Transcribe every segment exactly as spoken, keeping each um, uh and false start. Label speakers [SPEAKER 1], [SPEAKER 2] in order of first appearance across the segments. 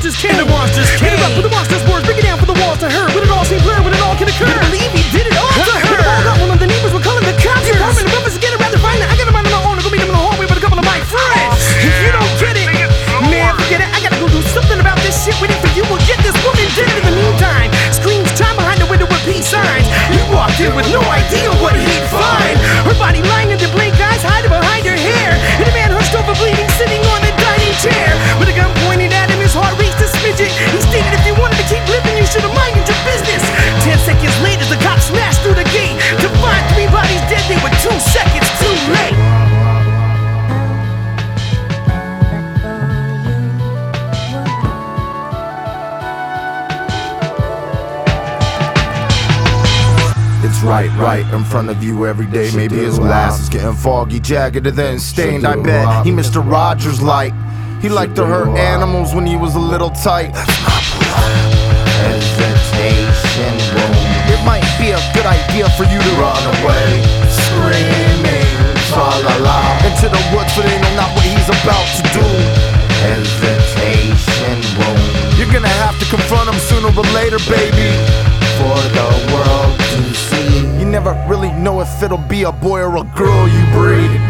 [SPEAKER 1] monsters came.
[SPEAKER 2] And the monsters
[SPEAKER 1] Hit it up
[SPEAKER 2] came.
[SPEAKER 1] with the monsters' words, break it down for the walls to her. When it all seemed blurred, when it all can occur. You believe he did it all to her. When it all got one of the neighbors were calling the cops. The apartment, the brothers together rather find it. I got a mind of my own, I go meet them in the hallway with a couple of my friends. If you don't get it, man, forget it. I gotta go do something about this shit. Waiting for you will get this woman dead. In the meantime, screams time behind the window with peace signs. You walked in with no idea what he'd find. Her body lying under blank eyes, hiding behind her hair. And a man hunched over bleeding, sitting on the dining chair. With a gun pointed at him, his heart raced a smidget. He stated if you wanted to keep living, you should have minded your business. Ten seconds later, the cops smashed through the gate to find three bodies dead. They were two seconds too late.
[SPEAKER 3] It's right, right in front of you every day. Maybe his glass is getting foggy, jagged, and then stained. I bet he Mister Rogers light. He liked to hurt animals when he was a little tight. Hesitation room. It might be a good idea for you to run away, screaming, tra la la, into the woods, but they know not what he's about to do. Hesitation room. You're gonna have to confront him sooner or later, baby, for the world to see. You never really know if it'll be a boy or a girl you breed.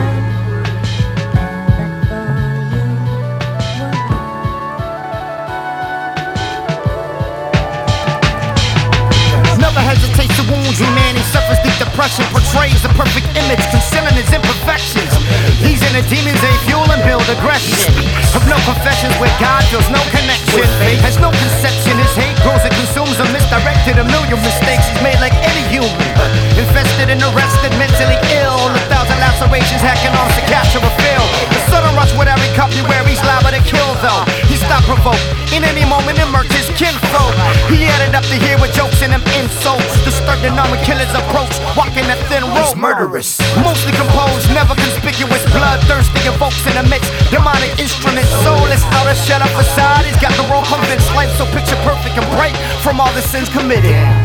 [SPEAKER 4] Never hesitates to wound you, man. He suffers deep depression, portrays a perfect image, concealing his imperfections. He's in a demons, they fuel and build aggression. Of no confessions where God feels no connection. Has no conception, his hate grows and consumes him. Misdirected, a million mistakes he's made like any human. Infested and arrested, mentally ill. A thousand lacerations, hacking on to capture a feel. The sudden rush with every cup you wear, he's liable to kill though. He stopped provoked, in any moment and murked his kinfolk. He added up to here with jokes and them insults. Disturbed the numb killer's approach, walking that thin rope.
[SPEAKER 3] Murderous,
[SPEAKER 4] mostly composed, never conspicuous. Bloodthirsty evokes in the mix, demonic instruments. Soulless, outer shut up facade. He's got the role convinced, life so picture perfect and bright from all the sins committed.